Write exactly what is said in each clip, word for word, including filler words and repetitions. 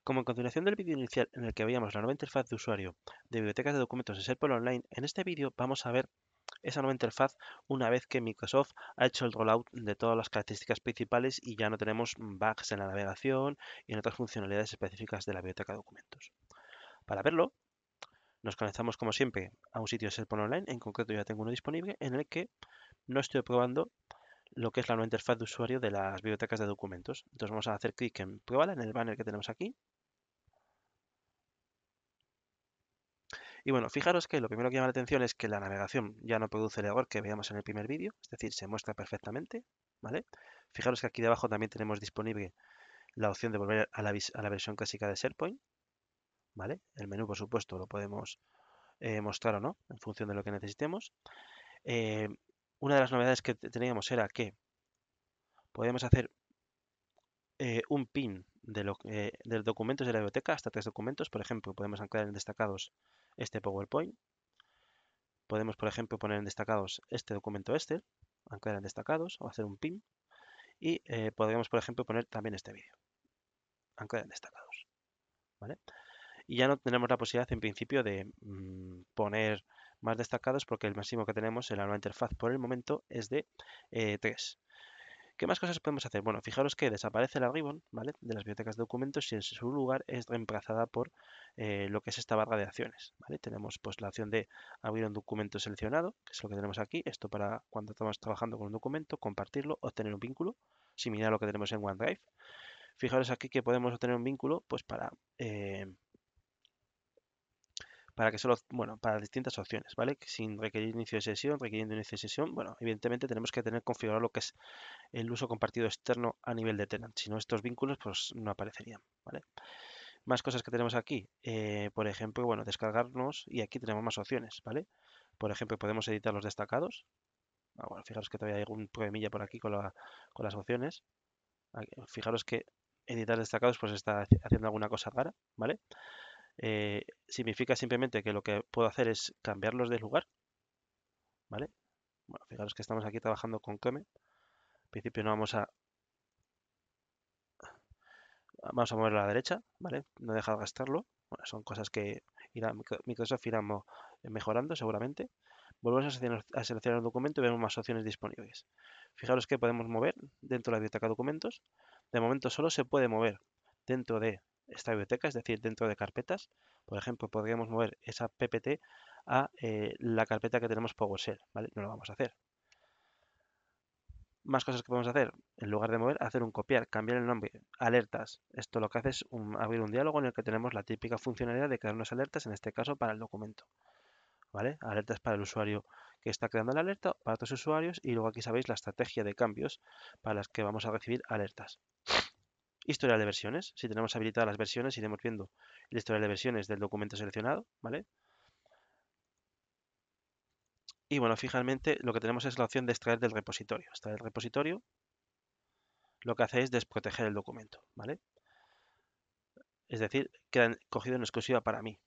Como en continuación del vídeo inicial en el que veíamos la nueva interfaz de usuario de bibliotecas de documentos de SharePoint Online, en este vídeo vamos a ver esa nueva interfaz una vez que Microsoft ha hecho el rollout de todas las características principales y ya no tenemos bugs en la navegación y en otras funcionalidades específicas de la biblioteca de documentos. Para verlo, nos conectamos como siempre a un sitio de SharePoint Online, en concreto ya tengo uno disponible en el que no estoy probando lo que es la nueva interfaz de usuario de las bibliotecas de documentos. Entonces vamos a hacer clic en pruébala en el banner que tenemos aquí. Y bueno, fijaros que lo primero que llama la atención es que la navegación ya no produce el error que veíamos en el primer vídeo, es decir, se muestra perfectamente, ¿vale? Fijaros que aquí debajo también tenemos disponible la opción de volver a la, a la versión clásica de SharePoint, ¿vale? El menú, por supuesto, lo podemos eh, mostrar o no, en función de lo que necesitemos. Eh, una de las novedades que teníamos era que podemos hacer eh, un pin de, lo, eh, de los documentos de la biblioteca, hasta tres documentos. Por ejemplo, podemos anclar en destacados este PowerPoint. Podemos, por ejemplo, poner en destacados este documento Excel, anclar en destacados o hacer un pin. Y eh, podríamos, por ejemplo, poner también este vídeo, anclar en destacados. ¿Vale? Y ya no tenemos la posibilidad, en principio, de mmm, poner más destacados porque el máximo que tenemos en la nueva interfaz por el momento es de eh, tres. ¿Qué más cosas podemos hacer? Bueno, fijaros que desaparece la ribbon, ¿vale? De las bibliotecas de documentos y en su lugar es reemplazada por eh, lo que es esta barra de acciones, ¿vale? Tenemos pues la opción de abrir un documento seleccionado, que es lo que tenemos aquí, esto para cuando estamos trabajando con un documento, compartirlo, obtener un vínculo, similar a lo que tenemos en OneDrive. Fijaros aquí que podemos obtener un vínculo pues para eh, para que solo, bueno, para distintas opciones, ¿vale? Sin requerir inicio de sesión, requiriendo inicio de sesión, bueno, evidentemente tenemos que tener configurado lo que es el uso compartido externo a nivel de tenant. Si no, estos vínculos pues no aparecerían, ¿vale? Más cosas que tenemos aquí, eh, por ejemplo, bueno, descargarnos y aquí tenemos más opciones, ¿vale? Por ejemplo, podemos editar los destacados. Ah, bueno, fijaros que todavía hay algún problemilla por aquí con, la, con las opciones. Aquí, fijaros que editar destacados pues está haciendo alguna cosa rara, ¿vale? Eh, significa simplemente que lo que puedo hacer es cambiarlos de lugar, ¿vale? Bueno, fijaros que estamos aquí trabajando con Chrome. En principio no vamos a vamos a moverlo a la derecha, ¿vale? No deja de gastarlo. Bueno, son cosas que irá, Microsoft irá mo- mejorando seguramente. Volvemos a seleccionar, a seleccionar el documento y vemos más opciones disponibles. Fijaros que podemos mover dentro de la biblioteca documentos. De momento solo se puede mover dentro de esta biblioteca, es decir, dentro de carpetas. Por ejemplo, podríamos mover esa P P T a eh, la carpeta que tenemos PowerShell, ¿vale? No lo vamos a hacer. Más cosas que podemos hacer, en lugar de mover, hacer un copiar, cambiar el nombre, alertas. Esto lo que hace es un- abrir un diálogo en el que tenemos la típica funcionalidad de crear unas alertas, en este caso para el documento, ¿vale? Alertas para el usuario que está creando la alerta, para otros usuarios, y luego aquí sabéis la estrategia de cambios para las que vamos a recibir alertas. Historial de versiones. Si tenemos habilitadas las versiones, iremos viendo el historial de versiones del documento seleccionado, ¿vale? Y bueno, finalmente lo que tenemos es la opción de extraer del repositorio. Extraer el repositorio lo que hace es desproteger el documento, ¿vale? Es decir, quedan cogido en exclusiva para mí.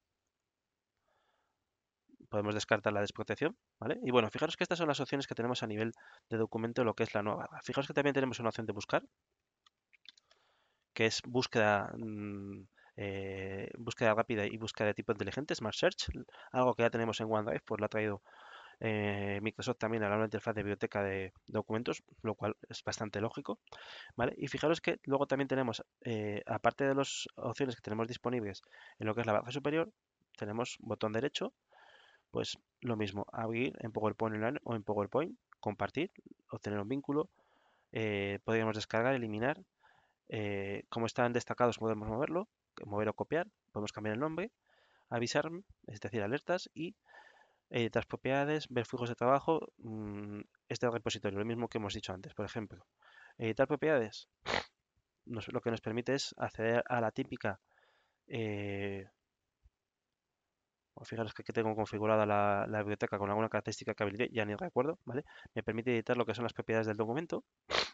Podemos descartar la desprotección, ¿vale? Y bueno, fijaros que estas son las opciones que tenemos a nivel de documento, lo que es la nueva barra. Fijaros que también tenemos una opción de buscar, que es búsqueda, mmm, eh, búsqueda rápida y búsqueda de tipo inteligente, Smart Search, algo que ya tenemos en OneDrive, pues lo ha traído eh, Microsoft también a la nueva interfaz de biblioteca de documentos, lo cual es bastante lógico, ¿vale? Y fijaros que luego también tenemos, eh, aparte de las opciones que tenemos disponibles en lo que es la barra superior, tenemos botón derecho, pues lo mismo, abrir en PowerPoint Online o en PowerPoint, compartir, obtener un vínculo, eh, podríamos descargar, eliminar, eh, como están destacados podemos moverlo, mover o copiar, podemos cambiar el nombre, avisar, es decir, alertas y editar propiedades, ver flujos de trabajo, mmm, este repositorio, lo mismo que hemos dicho antes, por ejemplo. Editar propiedades, nos, lo que nos permite es acceder a la típica eh, fijaros que aquí tengo configurada la, la biblioteca con alguna característica que habilité, ya ni recuerdo, ¿vale? Me permite editar lo que son las propiedades del documento.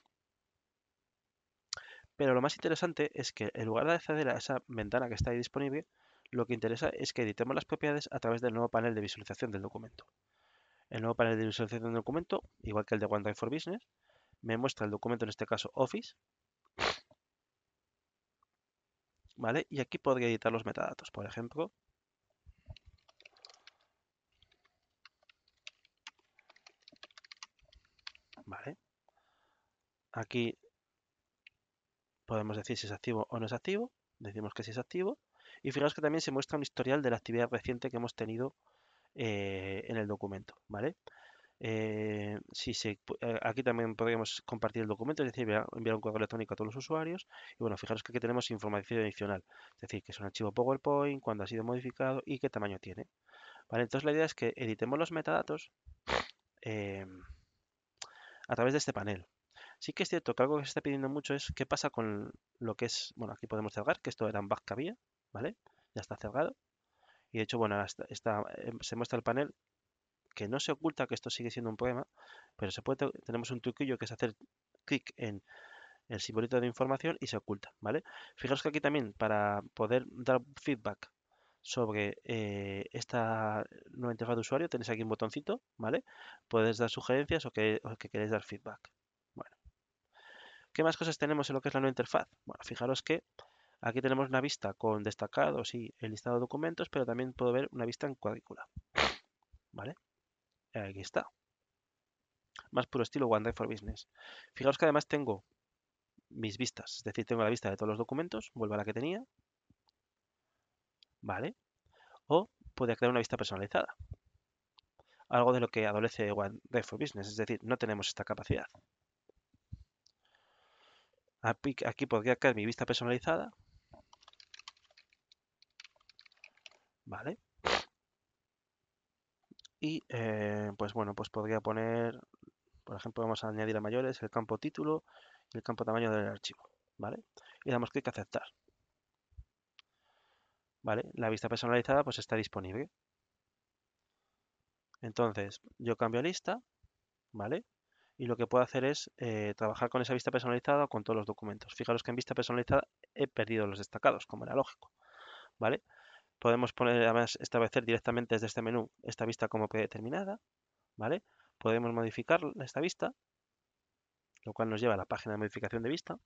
Pero lo más interesante es que en lugar de acceder a esa ventana que está ahí disponible, lo que interesa es que editemos las propiedades a través del nuevo panel de visualización del documento. El nuevo panel de visualización del documento, igual que el de OneDrive for Business, me muestra el documento, en este caso Office, ¿vale? Y aquí podría editar los metadatos, por ejemplo, ¿vale? Aquí podemos decir si es activo o no es activo, decimos que sí es activo, y fijaos que también se muestra un historial de la actividad reciente que hemos tenido eh, en el documento, ¿vale? Eh, si se, pu- eh, aquí también podríamos compartir el documento, es decir, enviar enviar un correo electrónico a todos los usuarios. Y bueno, fijaros que aquí tenemos información adicional, es decir, que es un archivo PowerPoint, cuándo ha sido modificado y qué tamaño tiene. ¿Vale? Entonces la idea es que editemos los metadatos eh, a través de este panel. Sí que es cierto que algo que se está pidiendo mucho es qué pasa con lo que es, bueno, aquí podemos cerrar, que esto era un bug que había, ¿vale? Ya está cerrado. Y de hecho, bueno, ahora está, está, eh, se muestra el panel que no se oculta que esto sigue siendo un problema, pero se puede, tenemos un truquillo que es hacer clic en el simbolito de información y se oculta, ¿vale? Fijaros que aquí también para poder dar feedback sobre eh, esta nueva interfaz de usuario tenéis aquí un botoncito, ¿vale? Podéis dar sugerencias o que, o que queréis dar feedback. Bueno, ¿qué más cosas tenemos en lo que es la nueva interfaz? Bueno, fijaros que aquí tenemos una vista con destacados y el listado de documentos, pero también puedo ver una vista en cuadrícula, ¿vale? Aquí está. Más puro estilo OneDrive for Business. Fijaros que además tengo mis vistas, es decir, tengo la vista de todos los documentos, vuelvo a la que tenía, ¿vale? O puede crear una vista personalizada, algo de lo que adolece OneDrive for Business, es decir, no tenemos esta capacidad. Aquí, aquí podría crear mi vista personalizada, ¿vale? Y eh, pues bueno, pues podría poner, por ejemplo, vamos a añadir a mayores el campo título y el campo tamaño del archivo, ¿vale? Y damos clic a aceptar, ¿vale? La vista personalizada pues está disponible. Entonces, yo cambio a lista, ¿vale? Y lo que puedo hacer es eh, trabajar con esa vista personalizada con todos los documentos. Fijaros que en vista personalizada he perdido los destacados, como era lógico, ¿vale? Podemos poner, además, establecer directamente desde este menú esta vista como predeterminada, ¿vale? Podemos modificar esta vista, lo cual nos lleva a la página de modificación de vista,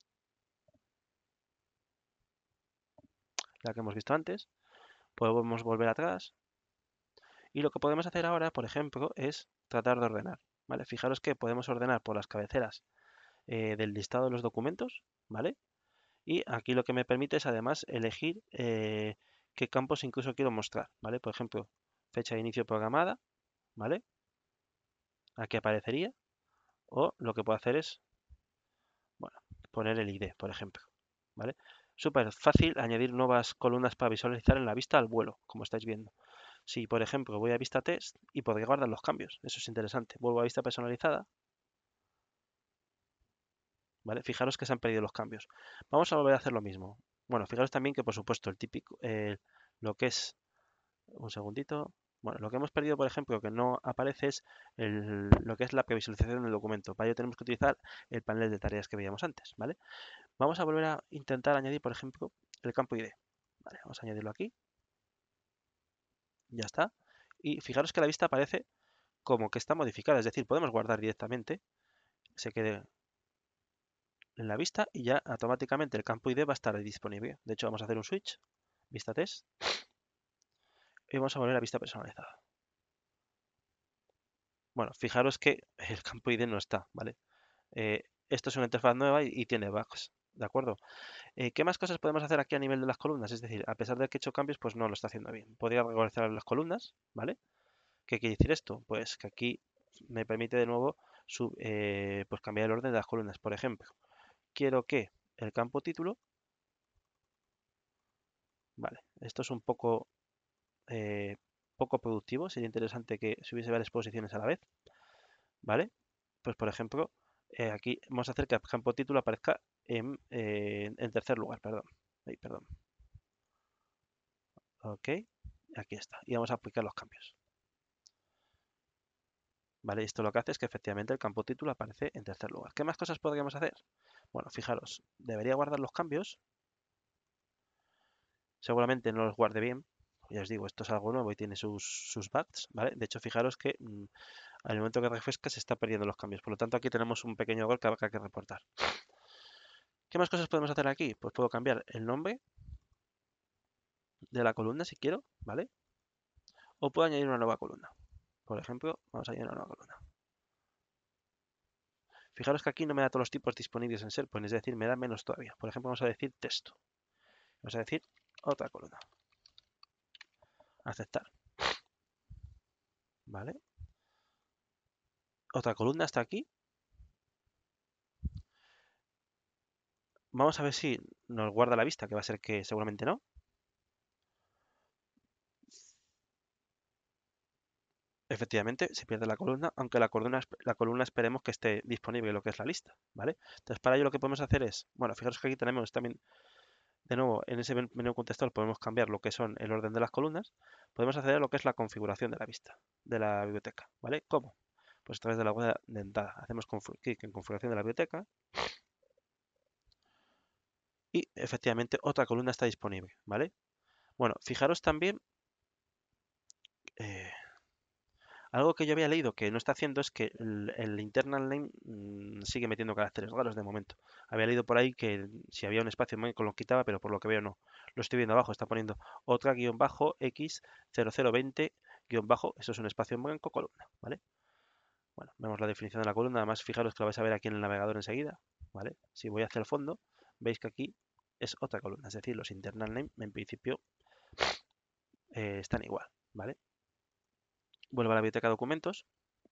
la que hemos visto antes. Podemos volver atrás. Y lo que podemos hacer ahora, por ejemplo, es tratar de ordenar, ¿vale? Fijaros que podemos ordenar por las cabeceras eh, del listado de los documentos, ¿vale? Y aquí lo que me permite es además elegir eh, qué campos incluso quiero mostrar, ¿vale? Por ejemplo, fecha de inicio programada, ¿vale? Aquí aparecería. O lo que puedo hacer es, bueno, poner el I D, por ejemplo, ¿vale? Súper fácil añadir nuevas columnas para visualizar en la vista al vuelo, como estáis viendo. Si, por ejemplo, voy a vista test y podría guardar los cambios, eso es interesante. Vuelvo a vista personalizada, ¿vale? Fijaros que se han perdido los cambios. Vamos a volver a hacer lo mismo. Bueno, fijaros también que, por supuesto, el típico, eh, lo que es, un segundito, bueno, lo que hemos perdido, por ejemplo, que no aparece es el- lo que es la previsualización del documento. Para ello tenemos que utilizar el panel de tareas que veíamos antes, ¿vale? Vamos a volver a intentar añadir, por ejemplo, el campo I D. Vale, vamos a añadirlo aquí. Ya está. Y fijaros que la vista aparece como que está modificada, es decir, podemos guardar directamente, se quede en la vista y ya automáticamente el campo I D va a estar ahí disponible. De hecho, vamos a hacer un switch, vista test, y vamos a volver a vista personalizada. Bueno, fijaros que el campo I D no está, ¿vale? Eh, esto es una interfaz nueva y, y tiene bugs, ¿de acuerdo? Eh, ¿qué más cosas podemos hacer aquí a nivel de las columnas? Es decir, a pesar de que he hecho cambios, pues no lo está haciendo bien. Podría regularizar las columnas, ¿vale? ¿Qué quiere decir esto? Pues que aquí me permite de nuevo sub- eh, pues cambiar el orden de las columnas. Por ejemplo, quiero que el campo título, vale, esto es un poco, eh, poco productivo, sería interesante que se hubiese varias posiciones a la vez, ¿vale? Pues por ejemplo, eh, aquí vamos a hacer que el campo título aparezca en, eh, en tercer lugar, perdón. Ay, perdón. Ok, aquí está. Y vamos a aplicar los cambios. ¿Vale? Esto lo que hace es que efectivamente el campo título aparece en tercer lugar. ¿Qué más cosas podríamos hacer? Bueno, fijaros, debería guardar los cambios. Seguramente no los guarde bien. Ya os digo, esto es algo nuevo y tiene sus, sus bugs, ¿vale? De hecho, fijaros que mm, al momento que refresca se está perdiendo los cambios. Por lo tanto, aquí tenemos un pequeño error que habrá que reportar. ¿Qué más cosas podemos hacer aquí? Pues puedo cambiar el nombre, de la columna si quiero, ¿vale? O puedo añadir una nueva columna. Por ejemplo, vamos a añadir una nueva columna. Fijaros que aquí no me da todos los tipos disponibles en SharePoint, es decir, me da menos todavía. Por ejemplo, vamos a decir texto. Vamos a decir otra columna. Aceptar. ¿Vale? Otra columna está aquí. Vamos a ver si nos guarda la vista, que va a ser que seguramente no. Efectivamente, se pierde la columna, aunque la columna, la columna esperemos que esté disponible lo que es la lista, ¿vale? Entonces, para ello lo que podemos hacer es, bueno, fijaros que aquí tenemos también, de nuevo, en ese menú contextual podemos cambiar lo que son el orden de las columnas, podemos acceder a lo que es la configuración de la vista, de la biblioteca, ¿vale? ¿Cómo? Pues a través de la web de entrada, hacemos clic en configuración de la biblioteca y efectivamente otra columna está disponible, ¿vale? Bueno, fijaros también, eh, algo que yo había leído que no está haciendo es que el, el internal name mm, sigue metiendo caracteres raros de momento. Había leído por ahí que si había un espacio en blanco lo quitaba, pero por lo que veo no. Lo estoy viendo abajo, está poniendo otra guión bajo x cero cero veinte guión bajo, eso es un espacio en blanco, columna, ¿vale? Bueno, vemos la definición de la columna, además fijaros que lo vais a ver aquí en el navegador enseguida, ¿vale? Si voy hacia el fondo, veis que aquí es otra columna, es decir, los internal name en principio eh, están igual, ¿vale? Vuelvo a la biblioteca de documentos.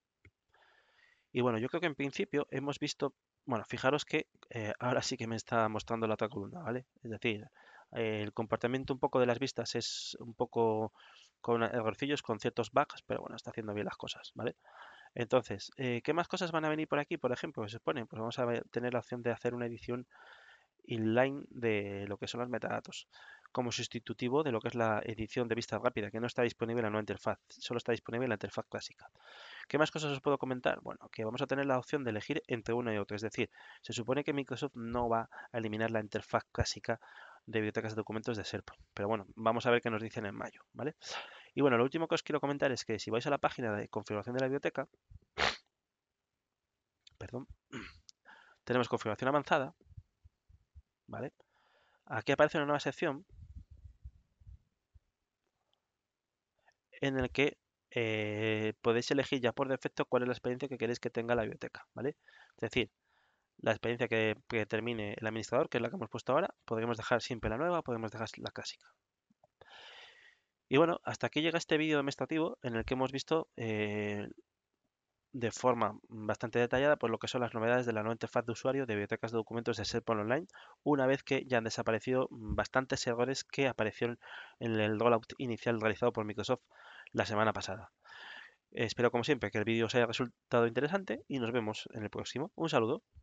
Y bueno, yo creo que en principio hemos visto, bueno, fijaros que eh, ahora sí que me está mostrando la otra columna, ¿vale? Es decir, eh, el comportamiento un poco de las vistas es un poco con errorcillos, con ciertos bugs, pero bueno, está haciendo bien las cosas, ¿vale? Entonces, eh, ¿qué más cosas van a venir por aquí? Por ejemplo, se supone, pues vamos a ver- tener la opción de hacer una edición inline de lo que son los metadatos, como sustitutivo de lo que es la edición de vista rápida, que no está disponible en la nueva interfaz, solo está disponible en la interfaz clásica. ¿Qué más cosas os puedo comentar? Bueno, que vamos a tener la opción de elegir entre una y otra. Es decir, se supone que Microsoft no va a eliminar la interfaz clásica de bibliotecas de documentos de SharePoint. Pero bueno, vamos a ver qué nos dicen en mayo, ¿vale? Y bueno, lo último que os quiero comentar es que si vais a la página de configuración de la biblioteca, perdón, tenemos configuración avanzada, ¿vale? Aquí aparece una nueva sección en la que eh, podéis elegir ya por defecto cuál es la experiencia que queréis que tenga la biblioteca, ¿vale? Es decir, la experiencia que, que termine el administrador, que es la que hemos puesto ahora, podremos dejar siempre la nueva, podemos dejar la clásica. Y bueno, hasta aquí llega este vídeo demostrativo en el que hemos visto eh, de forma bastante detallada pues, lo que son las novedades de la nueva interfaz de usuario de bibliotecas de documentos de SharePoint Online, una vez que ya han desaparecido bastantes errores que aparecieron en el rollout inicial realizado por Microsoft la semana pasada. Espero como siempre que el vídeo os haya resultado interesante y nos vemos en el próximo. Un saludo.